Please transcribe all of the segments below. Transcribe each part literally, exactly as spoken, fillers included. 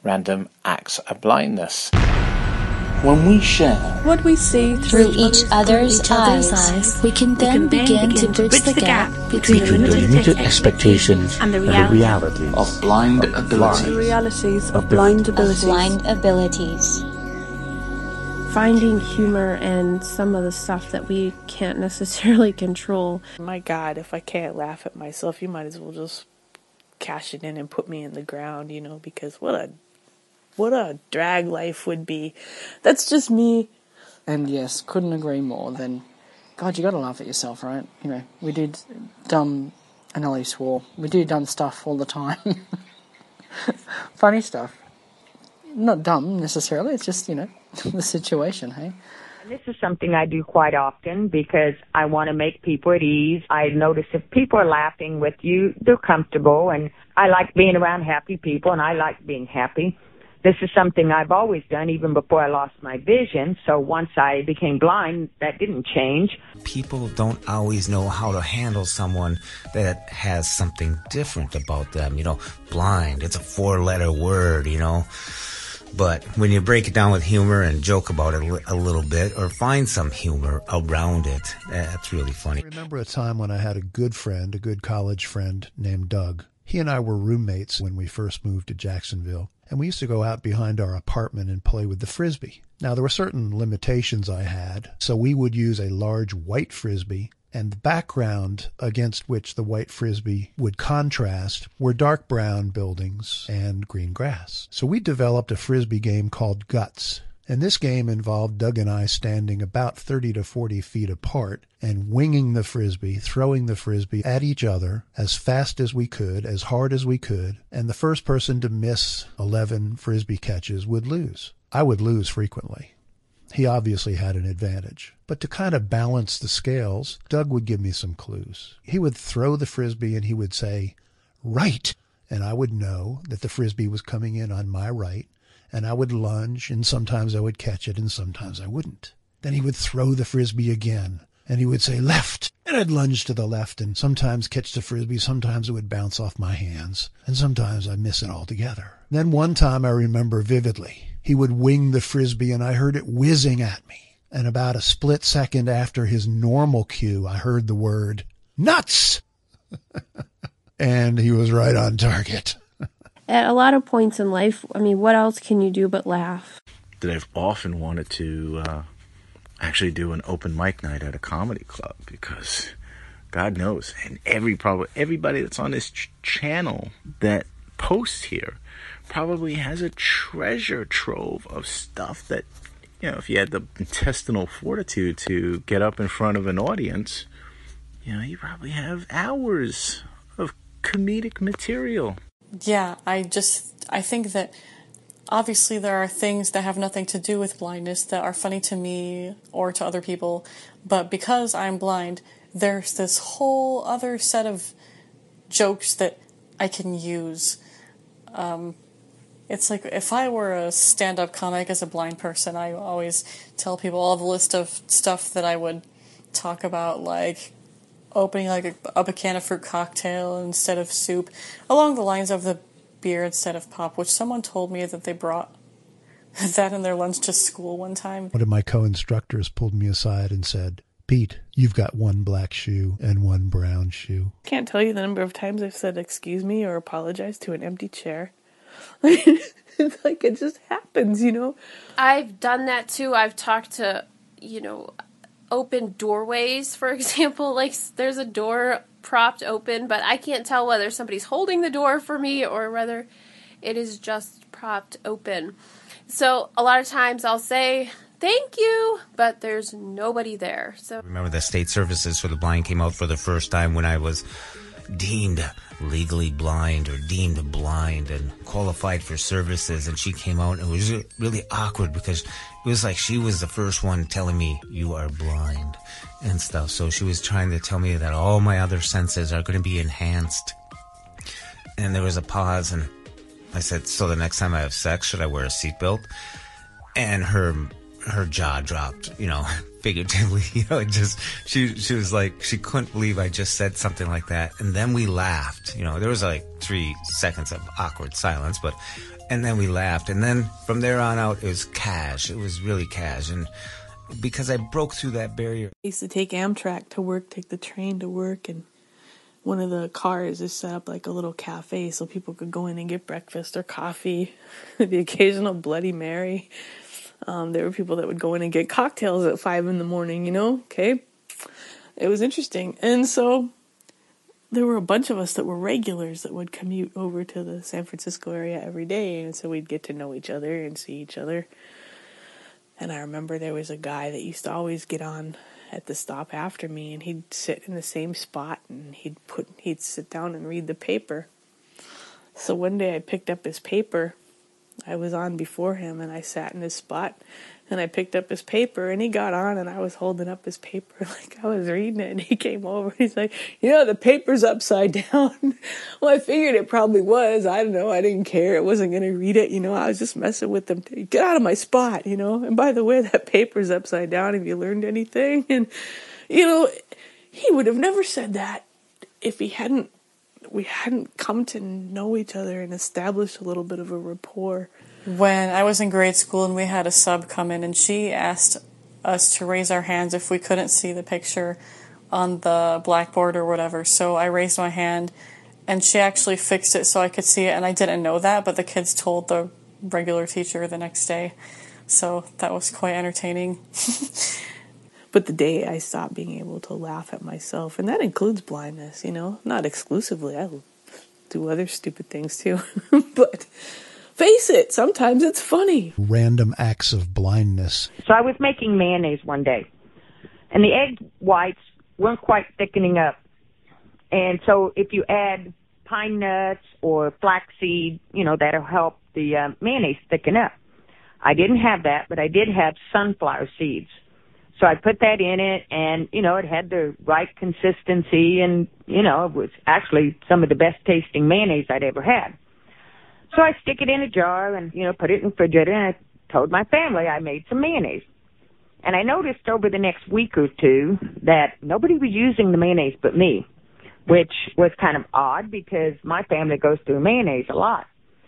random acts of blindness. When we share what we see through, through each, other's, each other's eyes, eyes, we can then, we can begin, begin to bridge the gap between, between the limited expectations and the, reality. and the realities of blind of abilities. The realities of blind abilities. Of blind abilities. Finding humor in some of the stuff that we can't necessarily control. My God, if I can't laugh at myself, you might as well just cash it in and put me in the ground, you know, because what a what a drag life would be. That's just me. And yes, couldn't agree more. Then, God, you got to laugh at yourself, right? You know, we did dumb, and Ellie swore, we do dumb stuff all the time. Funny stuff. Not dumb necessarily, it's just, you know, the situation, hey? This is something I do quite often because I want to make people at ease. I notice if people are laughing with you, they're comfortable, and I like being around happy people, and I like being happy. This is something I've always done even before I lost my vision, so once I became blind, that didn't change. People don't always know how to handle someone that has something different about them. You know, blind, it's a four-letter word, you know. But when you break it down with humor and joke about it a little bit or find some humor around it, that's really funny. I remember a time when I had a good friend, a good college friend named Doug. He and I were roommates when we first moved to Jacksonville, and we used to go out behind our apartment and play with the Frisbee. Now, there were certain limitations I had, so we would use a large white Frisbee, and the background against which the white Frisbee would contrast were dark brown buildings and green grass. So we developed a Frisbee game called Guts. And this game involved Doug and I standing about thirty to forty feet apart and winging the Frisbee, throwing the Frisbee at each other as fast as we could, as hard as we could, and the first person to miss eleven Frisbee catches would lose. I would lose frequently. He obviously had an advantage. But to kind of balance the scales, Doug would give me some clues. He would throw the Frisbee and he would say, "Right!" And I would know that the Frisbee was coming in on my right, and I would lunge, and sometimes I would catch it, and sometimes I wouldn't. Then he would throw the Frisbee again, and he would say, "Left!" And I'd lunge to the left, and sometimes catch the Frisbee, sometimes it would bounce off my hands, and sometimes I'd miss it altogether. Then one time I remember vividly, he would wing the Frisbee, and I heard it whizzing at me. And about a split second after his normal cue, I heard the word, "Nuts!" And he was right on target. At a lot of points in life, I mean, what else can you do but laugh? That I've often wanted to uh, actually do an open mic night at a comedy club because God knows, and every probably everybody that's on this ch- channel that posts here probably has a treasure trove of stuff that, you know, if you had the intestinal fortitude to get up in front of an audience, you know, you probably have hours of comedic material. Yeah, I just, I think that obviously there are things that have nothing to do with blindness that are funny to me or to other people, but because I'm blind, there's this whole other set of jokes that I can use. Um, it's like if I were a stand-up comic as a blind person, I always tell people all the list of stuff that I would talk about, like opening like a, up a can of fruit cocktail instead of soup, along the lines of the beer instead of pop, which someone told me that they brought that in their lunch to school one time. One of my co-instructors pulled me aside and said, "Pete, you've got one black shoe and one brown shoe." Can't tell you the number of times I've said excuse me or apologize to an empty chair. It's like it just happens, you know? I've done that too. I've talked to, you know, open doorways, for example. Like there's a door propped open, but I can't tell whether somebody's holding the door for me or whether it is just propped open. So a lot of times I'll say, "Thank you," but there's nobody there. So I remember the state services for the blind came out for the first time when I was deemed legally blind or deemed blind and qualified for services, and she came out and it was really awkward because it was like she was the first one telling me you are blind and stuff. So she was trying to tell me that all my other senses are going to be enhanced. And there was a pause, and I said, "So the next time I have sex, should I wear a seatbelt?" And her her jaw dropped, you know, figuratively, you know, it just, she she was like, she couldn't believe I just said something like that. And then we laughed, you know, there was like three seconds of awkward silence, but And then we laughed. And then from there on out, it was cash. It was really cash. And because I broke through that barrier. I used to take Amtrak to work, take the train to work, and one of the cars is set up like a little cafe so people could go in and get breakfast or coffee, the occasional Bloody Mary. Um, there were people that would go in and get cocktails at five in the morning, you know, okay? It was interesting. And so there were a bunch of us that were regulars that would commute over to the San Francisco area every day, and so we'd get to know each other and see each other. And I remember there was a guy that used to always get on at the stop after me, and he'd sit in the same spot, and he'd put he'd sit down and read the paper. So one day I picked up his paper. I was on before him, and I sat in his spot, and I picked up his paper, and he got on, and I was holding up his paper like I was reading it, and he came over, and he's like, you know, the paper's upside down. Well, I figured it probably was. I don't know. I didn't care. I wasn't going to read it, you know. I was just messing with them. Get out of my spot, you know. And by the way, that paper's upside down. Have you learned anything? And, you know, he would have never said that if he hadn't we hadn't come to know each other and established a little bit of a rapport. When I was in grade school and we had a sub come in, and she asked us to raise our hands if we couldn't see the picture on the blackboard or whatever. So I raised my hand, and she actually fixed it so I could see it, and I didn't know that, but the kids told the regular teacher the next day. So that was quite entertaining. But the day I stopped being able to laugh at myself, and that includes blindness, you know, not exclusively. I do other stupid things too. But face it, sometimes it's funny. Random acts of blindness. So I was making mayonnaise one day, and the egg whites weren't quite thickening up. And so if you add pine nuts or flaxseed, you know, that'll help the uh, mayonnaise thicken up. I didn't have that, but I did have sunflower seeds. So I put that in it, and, you know, it had the right consistency, and, you know, it was actually some of the best tasting mayonnaise I'd ever had. So I stick it in a jar and, you know, put it in the refrigerator, and I told my family I made some mayonnaise. And I noticed over the next week or two that nobody was using the mayonnaise but me, which was kind of odd because my family goes through mayonnaise a lot.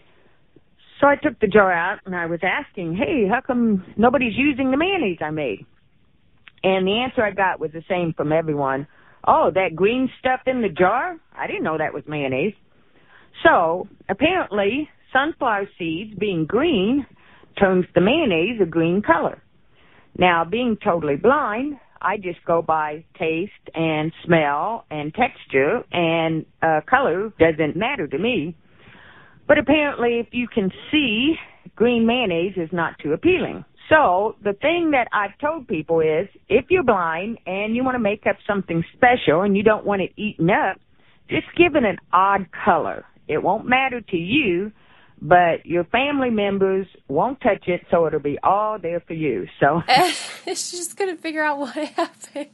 So I took the jar out, and I was asking, hey, how come nobody's using the mayonnaise I made? And the answer I got was the same from everyone. Oh, that green stuff in the jar? I didn't know that was mayonnaise. So, apparently, sunflower seeds being green turns the mayonnaise a green color. Now, being totally blind, I just go by taste and smell and texture, and uh, color doesn't matter to me. But apparently, if you can see, green mayonnaise is not too appealing. So the thing that I've told people is, if you're blind and you want to make up something special and you don't want it eaten up, just give it an odd color. It won't matter to you, but your family members won't touch it, so it'll be all there for you. So it's just going to figure out what happened.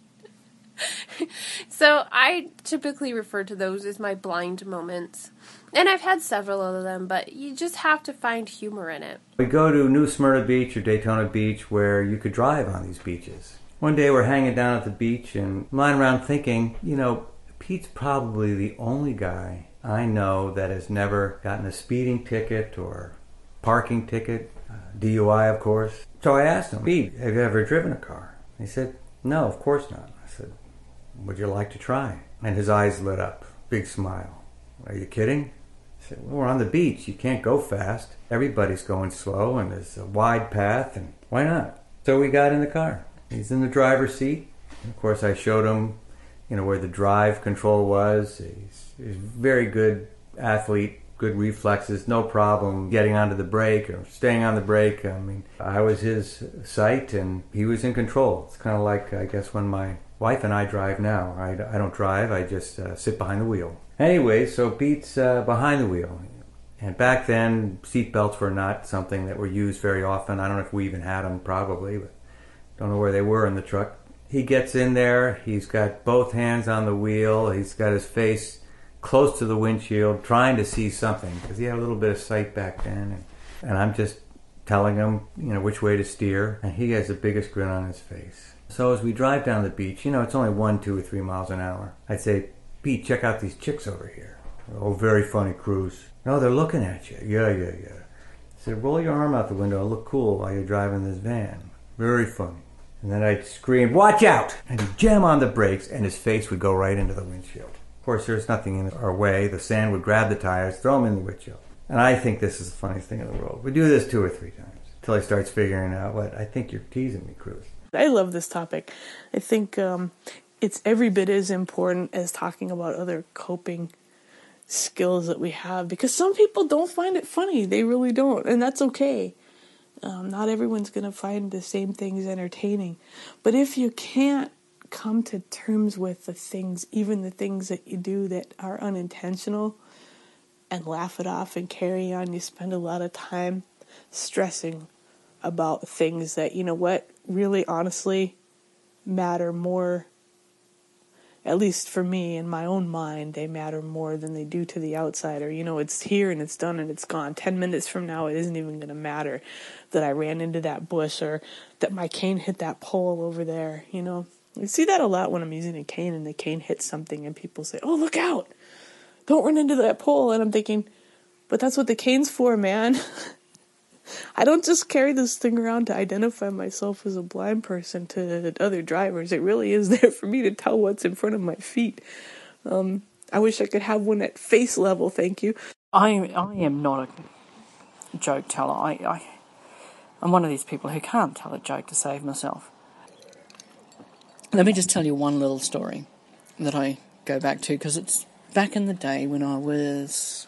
So I typically refer to those as my blind moments. And I've had several of them, but you just have to find humor in it. We go to New Smyrna Beach or Daytona Beach where you could drive on these beaches. One day we're hanging down at the beach and lying around thinking, you know, Pete's probably the only guy I know that has never gotten a speeding ticket or parking ticket, uh, D U I of course. So I asked him, Pete, have you ever driven a car? He said, no, of course not. I said, would you like to try? And his eyes lit up, big smile. Are you kidding? I said, well, we're on the beach. You can't go fast. Everybody's going slow, and there's a wide path, and why not? So we got in the car. He's in the driver's seat. And of course, I showed him, you know, where the drive control was. He's, he's a very good athlete, good reflexes, no problem getting onto the brake or staying on the brake. I mean, I was his sight, and he was in control. It's kind of like, I guess, when my wife and I drive now. I, I don't drive. I just uh, sit behind the wheel. Anyway, so Pete's uh, behind the wheel. And back then, seat belts were not something that were used very often. I don't know if we even had them, probably, but don't know where they were in the truck. He gets in there. He's got both hands on the wheel. He's got his face close to the windshield, trying to see something, because he had a little bit of sight back then. And, and I'm just telling him, you know, which way to steer. And he has the biggest grin on his face. So as we drive down the beach, you know, it's only one, two, or three miles an hour. I'd say, Pete, check out these chicks over here. Oh, very funny cruise. No, they're looking at you. Yeah, yeah, yeah. said, roll your arm out the window and look cool while you're driving this van. Very funny. And then I'd scream, watch out! And he'd jam on the brakes and his face would go right into the windshield. Of course, there's nothing in our way. The sand would grab the tires, throw them in the windshield. And I think this is the funniest thing in the world. We do this two or three times until he starts figuring out what, I think you're teasing me, Cruz. I love this topic. I think um, it's every bit as important as talking about other coping skills that we have, because some people don't find it funny. They really don't, and that's okay. Um, not everyone's going to find the same things entertaining. But if you can't come to terms with the things, even the things that you do that are unintentional, and laugh it off and carry on, you spend a lot of time stressing about things that, you know what, really honestly matter more. At least for me, in my own mind, they matter more than they do to the outsider. You know, it's here and it's done and it's gone. Ten minutes from now, it isn't even going to matter that I ran into that bush or that my cane hit that pole over there, you know. You see that a lot when I'm using a cane and the cane hits something and people say, oh, look out. Don't run into that pole. And I'm thinking, but that's what the cane's for, man. I don't just carry this thing around to identify myself as a blind person to other drivers. It really is there for me to tell what's in front of my feet. Um, I wish I could have one at face level, thank you. I I am not a joke teller. I, I, I'm one of these people who can't tell a joke to save myself. Let me just tell you one little story that I go back to, because it's back in the day when I was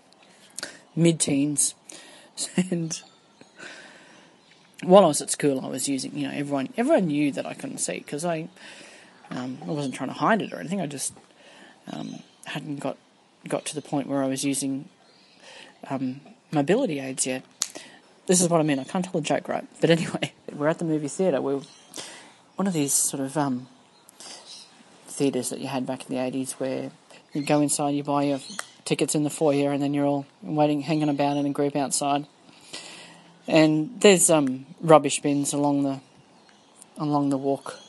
mid-teens. And while I was at school, I was using, you know, everyone everyone knew that I couldn't see, because I um, I wasn't trying to hide it or anything. I just um, hadn't got got to the point where I was using um, mobility aids yet. This is what I mean. I can't tell a joke right. But anyway, we're at the movie theatre. We're one of these sort of um, theatres that you had back in the eighties where you go inside, you buy your tickets in the foyer, and then you're all waiting, hanging about in a group outside. And there's um, rubbish bins along the along the walk,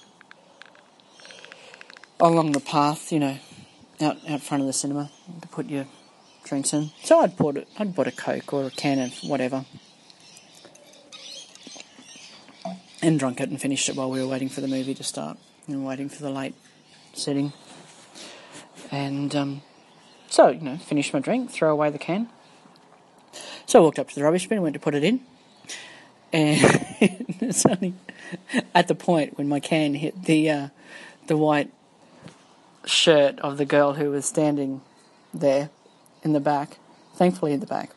along the path, you know, out out front of the cinema to put your drinks in. So I'd bought it. I'd bought a Coke or a can of whatever, and drunk it and finished it while we were waiting for the movie to start and waiting for the late setting. And um, so, you know, finished my drink, throw away the can. So I walked up to the rubbish bin, went to put it in, and it's only at the point when my can hit the uh, the white shirt of the girl who was standing there in the back, thankfully in the back,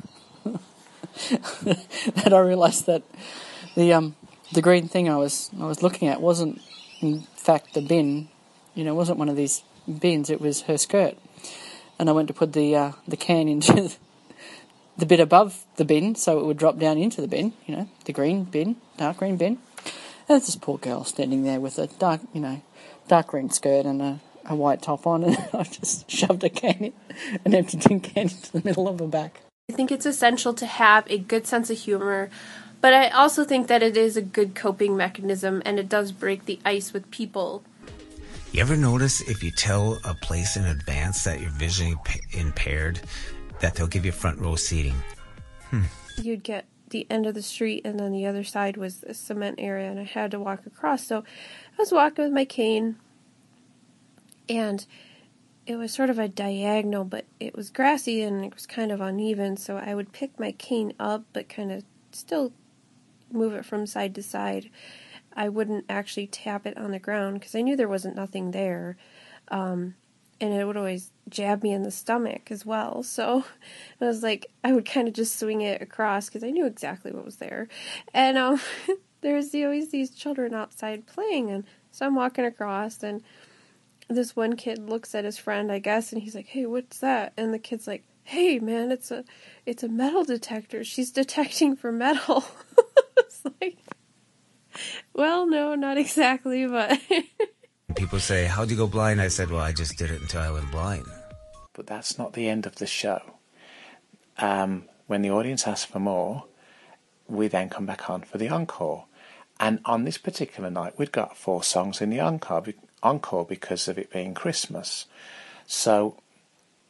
that I realised that the um the green thing I was I was looking at wasn't in fact the bin, you know, wasn't one of these bins. It was her skirt. And I went to put the uh, the can into the bit above the bin so it would drop down into the bin, you know, the green bin, dark green bin. And there's this poor girl standing there with a dark, you know, dark green skirt and a, a white top on, and I just shoved a can in, an empty tin can into the middle of her back. I think it's essential to have a good sense of humor, but I also think that it is a good coping mechanism, and it does break the ice with people. You ever notice if you tell a place in advance that you're visually impaired, that they'll give you front row seating? Hmm. You'd get the end of the street, and then the other side was a cement area, and I had to walk across. So I was walking with my cane, and it was sort of a diagonal, but it was grassy and it was kind of uneven, so I would pick my cane up, but kind of still move it from side to side. I wouldn't actually tap it on the ground because I knew there wasn't nothing there. Um, and it would always jab me in the stomach as well. So I was like, I would kind of just swing it across because I knew exactly what was there. And um, there's always these children outside playing. And so I'm walking across, and this one kid looks at his friend, I guess, and he's like, hey, what's that? And the kid's like, hey, man, it's a, it's a metal detector. She's detecting for metal. It's like, well, no, not exactly, but... People say, how'd you go blind? I said, well, I just did it until I went blind. But that's not the end of the show. Um, when the audience asks for more, we then come back on for the encore. And on this particular night, we'd got four songs in the encore, encore because of it being Christmas. So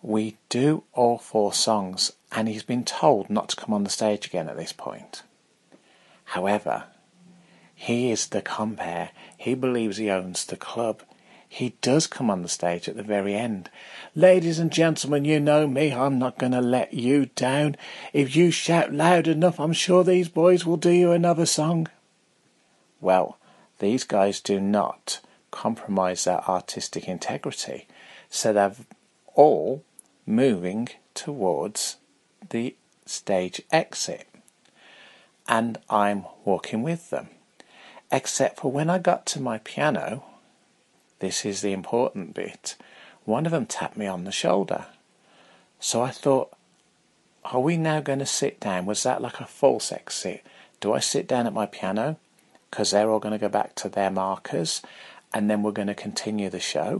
We do all four songs, and he's been told not to come on the stage again at this point. However, he is the compere. He believes he owns the club. He does come on the stage at the very end. Ladies and gentlemen, you know me. I'm not going to let you down. If you shout loud enough, I'm sure these boys will do you another song. Well, these guys do not compromise their artistic integrity. So they're all moving towards the stage exit. And I'm walking with them. Except for when I got to my piano, this is the important bit, one of them tapped me on the shoulder. So I thought, are we now going to sit down? Was that like a false exit? Do I sit down at my piano? Because they're all going to go back to their markers and then we're going to continue the show.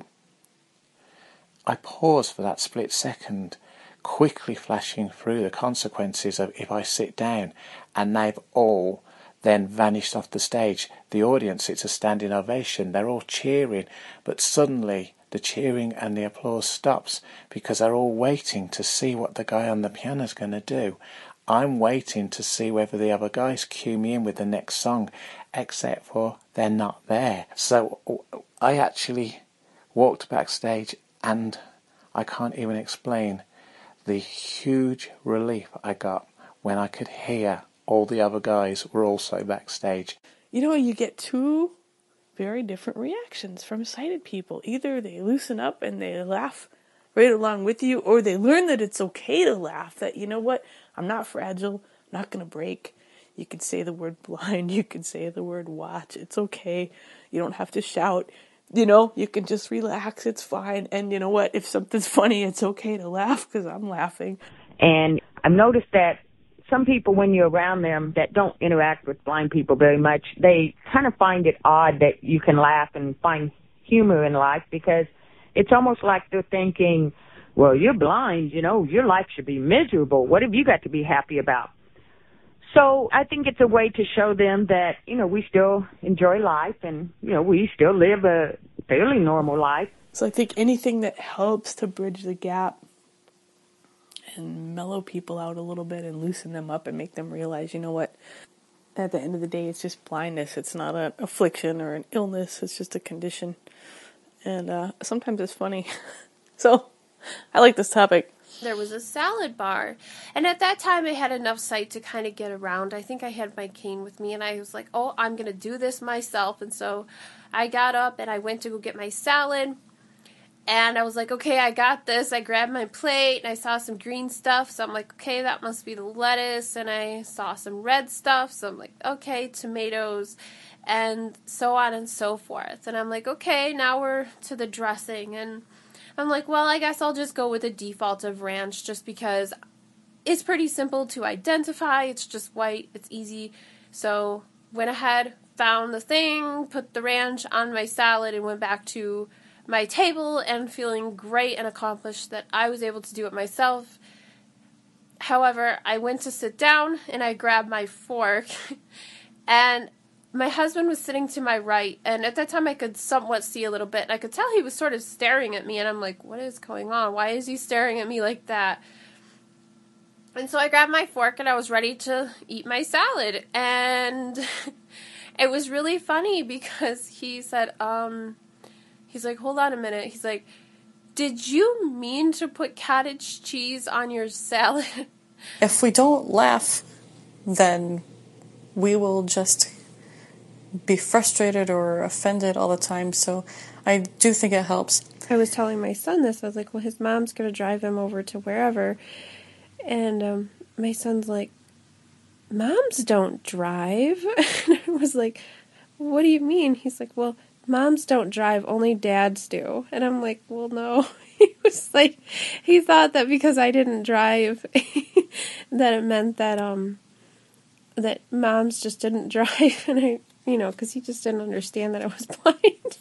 I paused for that split second, quickly flashing through the consequences of if I sit down, and they've all then vanished off the stage. The audience, it's a standing ovation. They're all cheering, but suddenly the cheering and the applause stops because they're all waiting to see what the guy on the piano's going to do. I'm waiting to see whether the other guys cue me in with the next song, except for they're not there. So I actually walked backstage, and I can't even explain the huge relief I got when I could hear all the other guys were also backstage. You know, you get two very different reactions from sighted people. Either they loosen up and they laugh right along with you, or they learn that it's okay to laugh, that, you know what, I'm not fragile, I'm not going to break. You could say the word blind, you could say the word watch, it's okay. You don't have to shout. You know, you can just relax, it's fine. And you know what, if something's funny, it's okay to laugh because I'm laughing. And I've noticed that some people, when you're around them that don't interact with blind people very much, they kind of find it odd that you can laugh and find humor in life, because it's almost like they're thinking, well, you're blind, you know, your life should be miserable. What have you got to be happy about? So I think it's a way to show them that, you know, we still enjoy life and, you know, we still live a fairly normal life. So I think anything that helps to bridge the gap and mellow people out a little bit and loosen them up and make them realize, you know what, at the end of the day, it's just blindness. It's not an affliction or an illness. It's just a condition. And uh, sometimes it's funny. So I like this topic. There was a salad bar, and at that time I had enough sight to kind of get around. I think I had my cane with me, and I was like, oh, I'm going to do this myself. And so I got up and I went to go get my salad, and I was like, okay, I got this. I grabbed my plate and I saw some green stuff, so I'm like, okay, that must be the lettuce. And I saw some red stuff, so I'm like, okay, tomatoes, and so on and so forth. And I'm like, okay, now we're to the dressing. And I'm like, well, I guess I'll just go with a default of ranch, just because it's pretty simple to identify. It's just white. It's easy. So went ahead, found the thing, put the ranch on my salad, and went back to my table and feeling great and accomplished that I was able to do it myself. However, I went to sit down and I grabbed my fork, and my husband was sitting to my right, and at that time I could somewhat see a little bit, and I could tell he was sort of staring at me, and I'm like, what is going on? Why is he staring at me like that? And so I grabbed my fork, and I was ready to eat my salad, and it was really funny because he said, um, he's like, hold on a minute. He's like, did you mean to put cottage cheese on your salad? If we don't laugh, then we will just be frustrated or offended all the time. So I do think it helps. I was telling my son this. I was like, well, his mom's going to drive him over to wherever. And um, my son's like, moms don't drive. And I was like, what do you mean? He's like, well, moms don't drive, only dads do. And I'm like, well, no. He was like, he thought that because I didn't drive, that it meant that, um, that moms just didn't drive. And I, you know, because he just didn't understand that I was blind.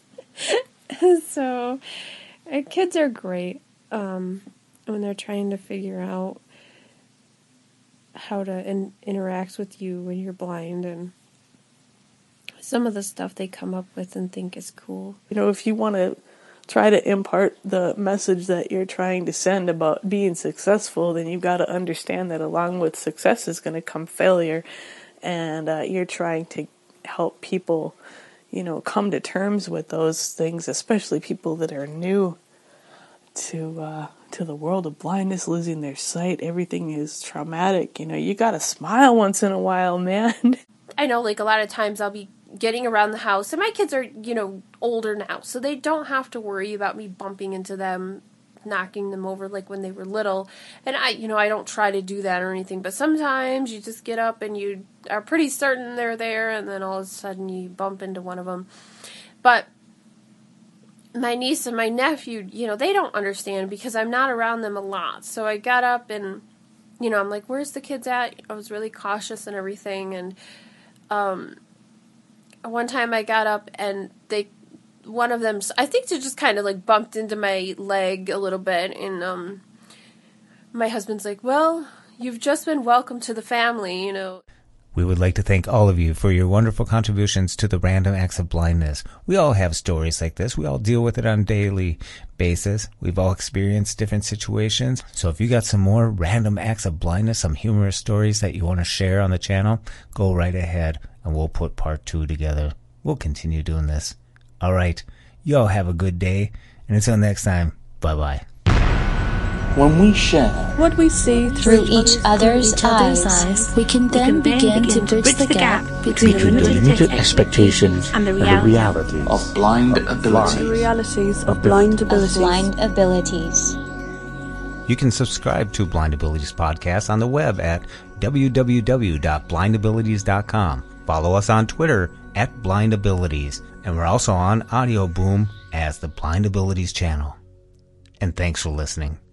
So, uh, kids are great um, when they're trying to figure out how to in- interact with you when you're blind, and some of the stuff they come up with and think is cool. You know, if you want to try to impart the message that you're trying to send about being successful, then you've got to understand that along with success is going to come failure, and uh, you're trying to help people, you know, come to terms with those things, especially people that are new to uh, to the world of blindness, losing their sight. Everything is traumatic. You know, you got to smile once in a while, man. I know, like, a lot of times I'll be getting around the house, and my kids are, you know, older now, so they don't have to worry about me bumping into them, knocking them over like when they were little. And I, you know, I don't try to do that or anything, but sometimes you just get up and you are pretty certain they're there, and then all of a sudden you bump into one of them. But my niece and my nephew, you know, they don't understand because I'm not around them a lot. So I got up and, you know, I'm like, where's the kids at? I was really cautious and everything, and um one time I got up and they, one of them, I think they just kind of like bumped into my leg a little bit, and um, my husband's like, well, you've just been welcomed to the family, you know. We would like to thank all of you for your wonderful contributions to the Random Acts of Blindness. We all have stories like this. We all deal with it on a daily basis. We've all experienced different situations. So if you got some more Random Acts of Blindness, some humorous stories that you want to share on the channel, go right ahead and we'll put part two together. We'll continue doing this. All right. You all have a good day. And until next time, bye-bye. When we share what we see through each other's, each other's eyes, eyes, we can then we can begin, begin to bridge the gap between, between the limited expectations and the reality, and the reality of blind abilities. The realities of blind abilities. Of blind abilities. You can subscribe to Blind Abilities Podcast on the web at w w w dot blind abilities dot com. Follow us on Twitter at Blind Abilities, and we're also on Audio Boom as the Blind Abilities channel. And thanks for listening.